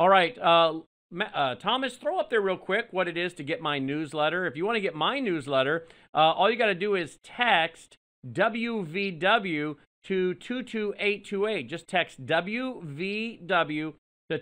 All right, Thomas, throw up there real quick what it is to get my newsletter. If you want to get my newsletter, all you got to do is text WVW to 22828. Just text WVW to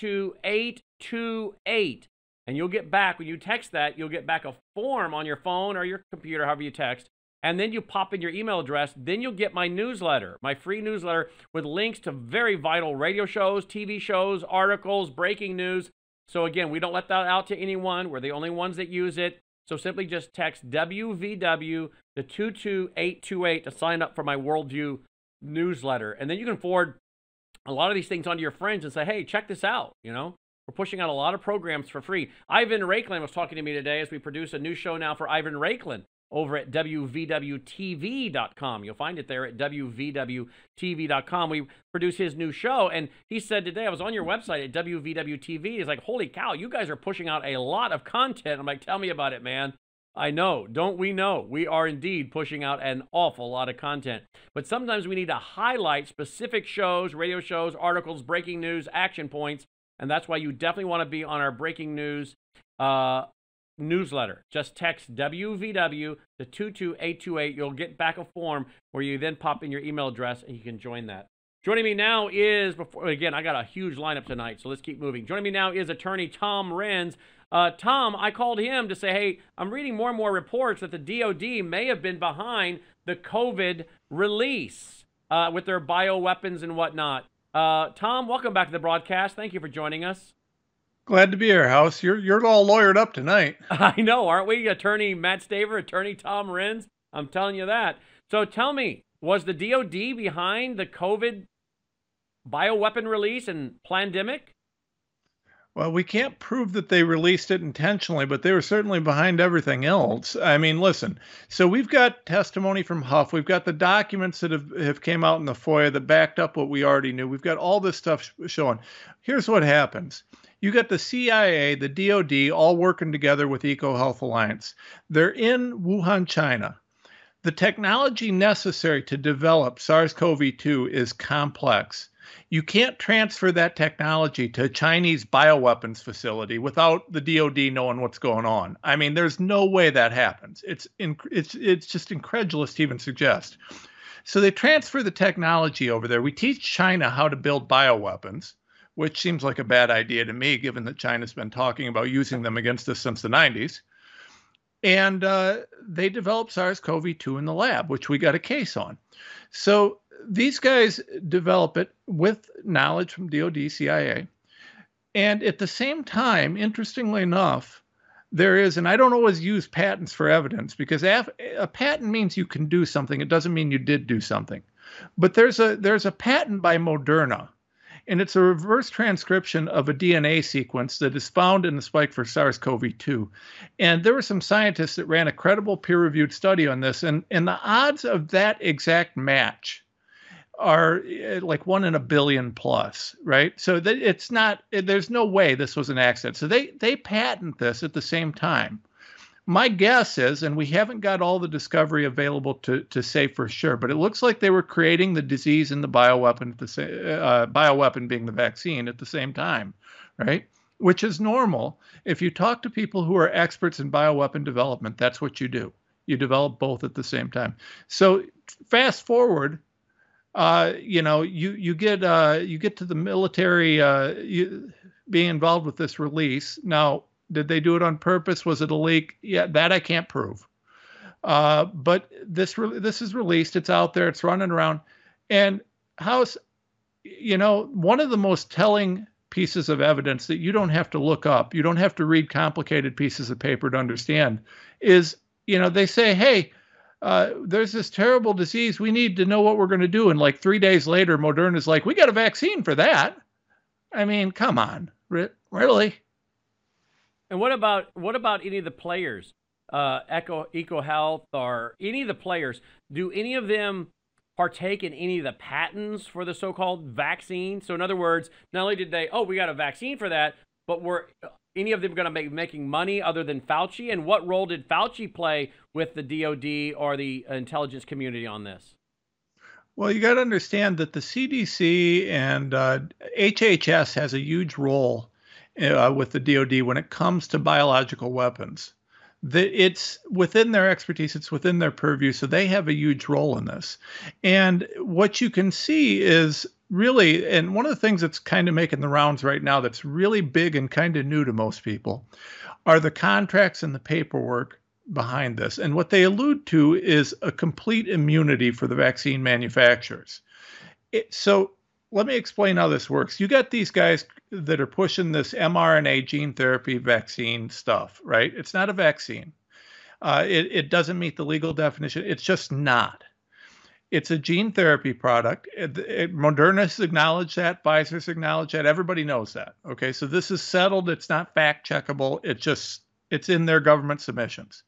22828. And you'll get back, when you text that, you'll get back a form on your phone or your computer, however you text. And then you pop in your email address. Then you'll get my newsletter, my free newsletter with links to very vital radio shows, TV shows, articles, breaking news. So again, we don't let that out to anyone. We're the only ones that use it. So simply just text WVW to 22828 to sign up for my Worldview newsletter. And then you can forward a lot of these things onto your friends and say, hey, check this out. You know, we're pushing out a lot of programs for free. Ivan Raiklin was talking to me today as we produce a new show now for Ivan Raiklin over at WVWTV.com. You'll find it there at WVWTV.com. We produce his new show, and he said today, I was on your website at WVWTV. He's like, holy cow, you guys are pushing out a lot of content. I'm like, tell me about it, man. I know. Don't we know? We are indeed pushing out an awful lot of content. But sometimes we need to highlight specific shows, radio shows, articles, breaking news, action points, and that's why you definitely want to be on our breaking news newsletter. Just text WVW to 22828. You'll get back a form where you then pop in your email address and you can join that. Joining me now is, again, I got a huge lineup tonight, so let's keep moving. Joining me now is attorney Tom Renz. Tom, I called him to say, hey, I'm reading more and more reports that the DOD may have been behind the COVID release with their bioweapons and whatnot. Tom, welcome back to the broadcast. Thank you for joining us. Glad to be here, House. You're all lawyered up tonight. I know, aren't we? Attorney Matt Staver, attorney Tom Renz. I'm telling you that. So tell me, was the DOD behind the COVID bioweapon release and pandemic? Well, we can't prove that they released it intentionally, but they were certainly behind everything else. I mean, listen, so we've got testimony from Huff. We've got the documents that have came out in the FOIA that backed up what we already knew. We've got all this stuff showing. Here's what happens. You got the CIA, the DOD, all working together with EcoHealth Alliance. They're in Wuhan, China. The technology necessary to develop SARS-CoV-2 is complex. You can't transfer that technology to a Chinese bioweapons facility without the DOD knowing what's going on. I mean, there's no way that happens. It's just incredulous to even suggest. So they transfer the technology over there. We teach China how to build bioweapons, which seems like a bad idea to me, given that China's been talking about using them against us since the 90s. And they developed SARS-CoV-2 in the lab, which we got a case on. So these guys develop it with knowledge from DOD, CIA. And at the same time, interestingly enough, there is, and I don't always use patents for evidence, because a patent means you can do something. It doesn't mean you did do something. But there's a patent by Moderna, and it's a reverse transcription of a DNA sequence that is found in the spike for SARS-CoV-2. And there were some scientists that ran a credible peer-reviewed study on this, and the odds of that exact match are like 1 in a billion plus, right? So that it's not, there's no way this was an accident. So they patent this at the same time. My guess is, and we haven't got all the discovery available to say for sure, but it looks like they were creating the disease and the bioweapon, bioweapon being the vaccine at the same time, right? Which is normal. If you talk to people who are experts in bioweapon development, that's what you do. You develop both at the same time. So fast forward, you get to the military being involved with this release. Now, did they do it on purpose? Was it a leak? Yeah, that I can't prove. But this is released. It's out there. It's running around. And House, one of the most telling pieces of evidence that you don't have to look up, you don't have to read complicated pieces of paper to understand, is, they say, hey, there's this terrible disease. We need to know what we're going to do. And like 3 days later, Moderna's like, we got a vaccine for that. I mean, come on, really? And what about any of the players, EcoHealth or any of the players? Do any of them partake in any of the patents for the so-called vaccine? So in other words, not only did they, we got a vaccine for that, but were any of them going to be making money other than Fauci? And what role did Fauci play with the DOD or the intelligence community on this? Well, you got to understand that the CDC and HHS has a huge role with the DoD when it comes to biological weapons. It's within their expertise, it's within their purview, so they have a huge role in this. And what you can see is really, and one of the things that's kind of making the rounds right now that's really big and kind of new to most people are the contracts and the paperwork behind this. And what they allude to is a complete immunity for the vaccine manufacturers. So let me explain how this works. You got these guys that are pushing this mRNA gene therapy vaccine stuff, right? It's not a vaccine. It doesn't meet the legal definition. It's just not. It's a gene therapy product. Moderna's acknowledged that. Pfizer's acknowledged that. Everybody knows that. Okay, so this is settled. It's not fact checkable. It's in their government submissions.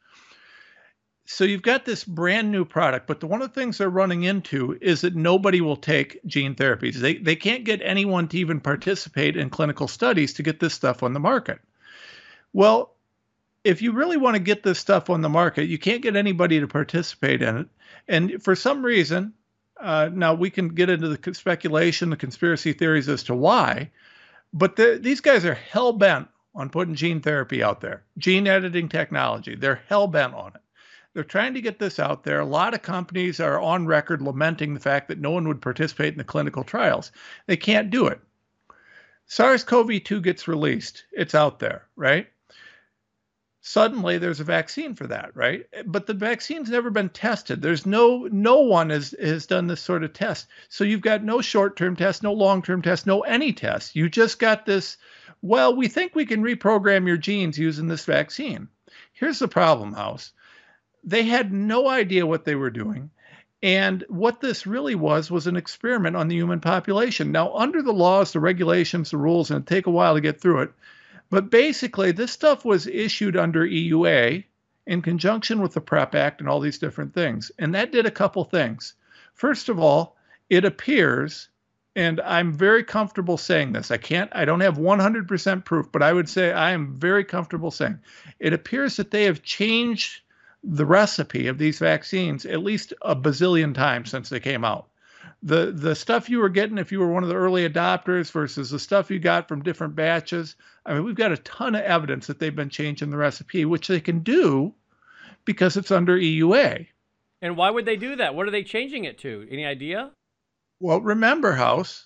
So you've got this brand new product, but one of the things they're running into is that nobody will take gene therapies. They can't get anyone to even participate in clinical studies to get this stuff on the market. Well, if you really want to get this stuff on the market, you can't get anybody to participate in it. And for some reason, now we can get into the speculation, the conspiracy theories as to why, but these guys are hell-bent on putting gene therapy out there, gene editing technology. They're hell-bent on it. They're trying to get this out there. A lot of companies are on record lamenting the fact that no one would participate in the clinical trials. They can't do it. SARS-CoV-2 gets released. It's out there, right? Suddenly there's a vaccine for that, right? But the vaccine's never been tested. There's no one has done this sort of test. So you've got no short-term test, no long-term test, no any test. You just got this, well, we think we can reprogram your genes using this vaccine. Here's the problem, House. They had no idea what they were doing. And what this really was an experiment on the human population. Now, under the laws, the regulations, the rules, and it'd take a while to get through it. But basically, this stuff was issued under EUA in conjunction with the PrEP Act and all these different things. And that did a couple things. First of all, it appears, and I'm very comfortable saying this, I don't have 100% proof, but I would say I am very comfortable saying it appears that they have changed the recipe of these vaccines at least a bazillion times since they came out. The stuff you were getting if you were one of the early adopters versus the stuff you got from different batches. I mean, we've got a ton of evidence that they've been changing the recipe, which they can do because it's under EUA. And why would they do that? What are they changing it to? Any idea? Well, remember, House,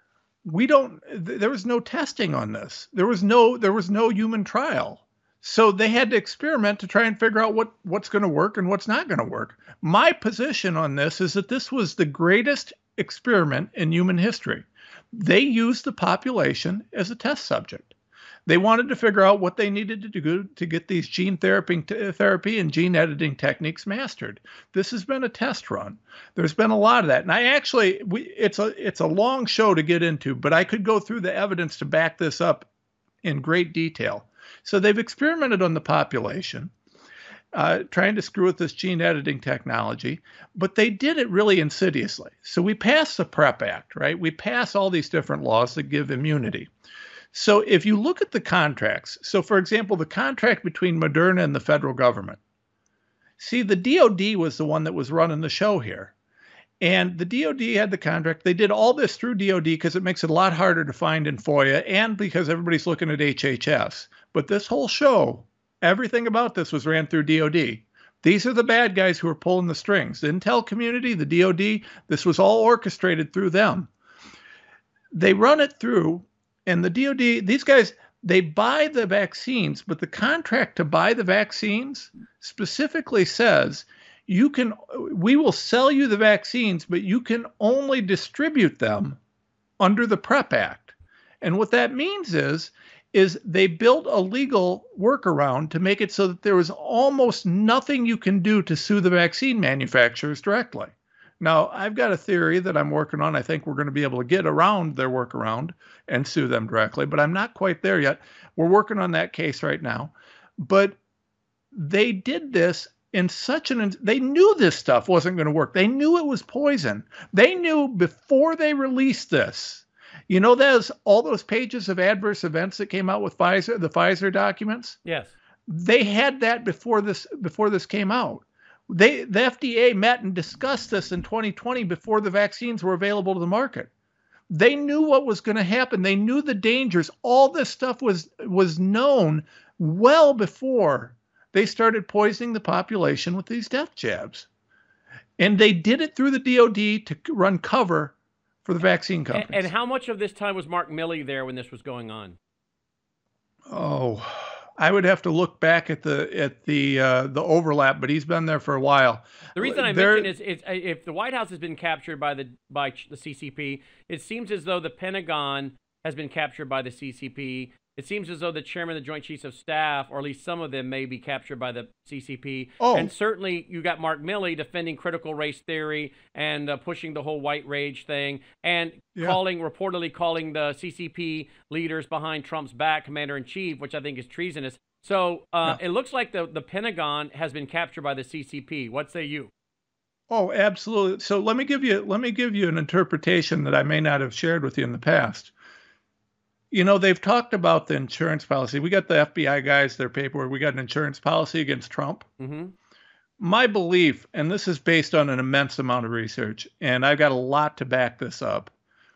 there was no testing on this. There was no human trial. So they had to experiment to try and figure out what's going to work and what's not going to work. My position on this is that this was the greatest experiment in human history. They used the population as a test subject. They wanted to figure out what they needed to do to get these gene therapy and gene editing techniques mastered. This has been a test run. There's been a lot of that. And it's a long show to get into, but I could go through the evidence to back this up in great detail. So they've experimented on the population, trying to screw with this gene editing technology, but they did it really insidiously. So we passed the PrEP Act, right? We pass all these different laws that give immunity. So if you look at the contracts, so for example, the contract between Moderna and the federal government, see, the DoD was the one that was running the show here. And the DoD had the contract. They did all this through DoD because it makes it a lot harder to find in FOIA and because everybody's looking at HHS. But this whole show, everything about this was ran through DoD. These are the bad guys who are pulling the strings. The intel community, the DoD, this was all orchestrated through them. They run it through, and the DoD, these guys, they buy the vaccines, but the contract to buy the vaccines specifically says, we will sell you the vaccines, but you can only distribute them under the PrEP Act. And what that means is they built a legal workaround to make it so that there was almost nothing you can do to sue the vaccine manufacturers directly. Now, I've got a theory that I'm working on. I think we're going to be able to get around their workaround and sue them directly, but I'm not quite there yet. We're working on that case right now. But they did this they knew this stuff wasn't going to work. They knew it was poison. They knew before they released this. You know, there's all those pages of adverse events that came out with Pfizer, the Pfizer documents. Yes. They had that before this came out. The FDA met and discussed this in 2020 before the vaccines were available to the market. They knew what was going to happen. They knew the dangers. All this stuff was known well before they started poisoning the population with these death jabs. And they did it through the DOD to run cover for the vaccine companies. And how much of this time was Mark Milley there when this was going on? Oh, I would have to look back at the overlap, but he's been there for a while. The reason I mention is if the White House has been captured by the CCP, it seems as though the Pentagon has been captured by the CCP. It seems as though the chairman of the Joint Chiefs of Staff, or at least some of them, may be captured by the CCP. Oh. And certainly you got Mark Milley defending critical race theory and pushing the whole white rage thing, and reportedly calling the CCP leaders behind Trump's back commander-in-chief, which I think is treasonous. So it looks like the Pentagon has been captured by the CCP. What say you? Oh, absolutely. So let me give you an interpretation that I may not have shared with you in the past. You know, they've talked about the insurance policy. We got the FBI guys, their paperwork. We got an insurance policy against Trump. Mm-hmm. My belief, and this is based on an immense amount of research, and I've got a lot to back this up.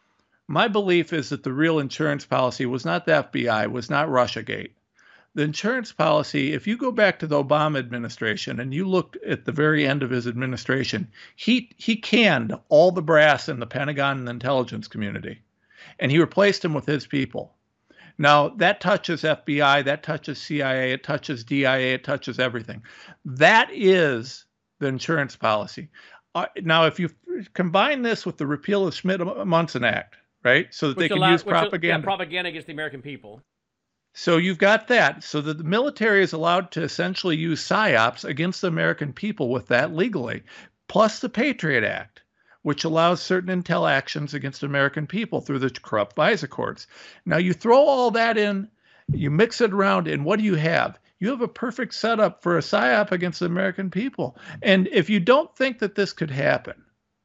My belief is that the real insurance policy was not the FBI, was not Russiagate. The insurance policy, if you go back to the Obama administration and you looked at the very end of his administration, he canned all the brass in the Pentagon and the intelligence community. And he replaced him with his people. Now, that touches FBI, that touches CIA, it touches DIA, it touches everything. That is the insurance policy. Now, if you combine this with the repeal of Schmidt-Munson Act, right, so that they can use propaganda. Propaganda against the American people. So you've got that. So that the military is allowed to essentially use PSYOPs against the American people with that legally, plus the Patriot Act, which allows certain intel actions against American people through the corrupt FISA courts. Now you throw all that in, you mix it around, and what do you have? You have a perfect setup for a PSYOP against the American people. And if you don't think that this could happen,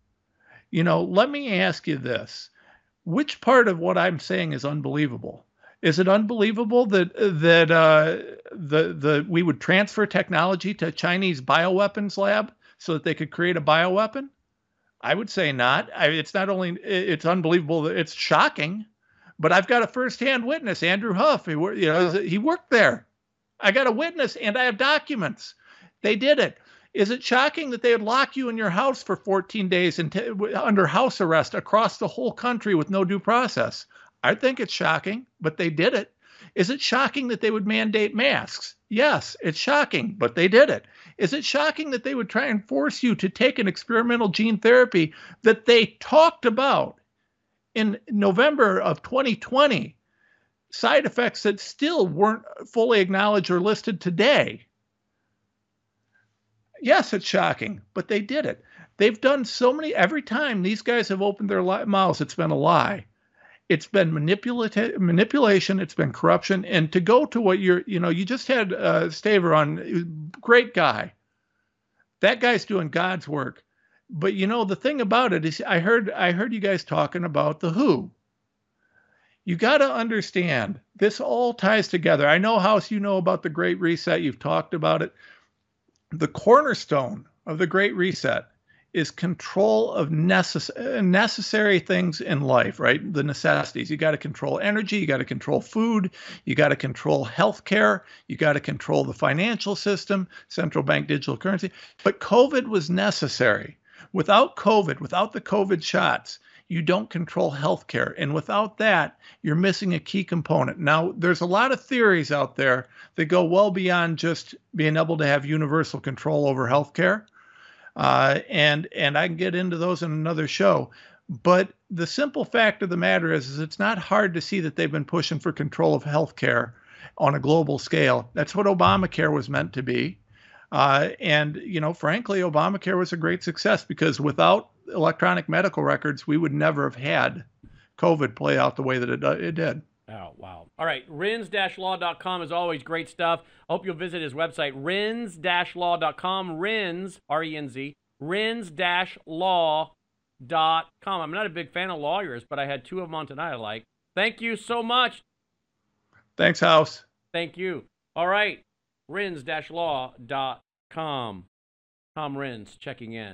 you know, let me ask you this. Which part of what I'm saying is unbelievable? Is it unbelievable that we would transfer technology to a Chinese bioweapons lab so that they could create a bioweapon? I would say not. It's not only, it's unbelievable, it's shocking, but I've got a firsthand witness, Andrew Huff. He worked there. I got a witness and I have documents. They did it. Is it shocking that they would lock you in your house for 14 days under house arrest across the whole country with no due process? I think it's shocking, but they did it. Is it shocking that they would mandate masks? Yes, it's shocking, but they did it. Is it shocking that they would try and force you to take an experimental gene therapy that they talked about in November of 2020? Side effects that still weren't fully acknowledged or listed today. Yes, it's shocking, but they did it. They've done so many, every time these guys have opened their mouths, it's been a lie. It's been manipulation. It's been corruption. And to go to what you just had Staver on, great guy. That guy's doing God's work. But the thing about it is, I heard you guys talking about the WHO. You got to understand, this all ties together. I know, House, you know about the Great Reset. You've talked about it. The cornerstone of the Great Reset is control of necessary things in life, right? The necessities. You got to control energy. You got to control food. You got to control healthcare. You got to control the financial system, central bank digital currency. But COVID was necessary. Without COVID, without the COVID shots, you don't control healthcare. And without that, you're missing a key component. Now, there's a lot of theories out there that go well beyond just being able to have universal control over healthcare. And I can get into those in another show. But the simple fact of the matter is it's not hard to see that they've been pushing for control of healthcare on a global scale. That's what Obamacare was meant to be. And frankly, Obamacare was a great success because without electronic medical records, we would never have had COVID play out the way that it did. Oh, wow. All right. Renz-law.com is always great stuff. I hope you'll visit his website, renz-law.com. Renz, R-E-N-Z, renz-law.com. I'm not a big fan of lawyers, but I had two of them on tonight I like. Thank you so much. Thanks, House. Thank you. All right. renz-law.com. Tom Renz checking in.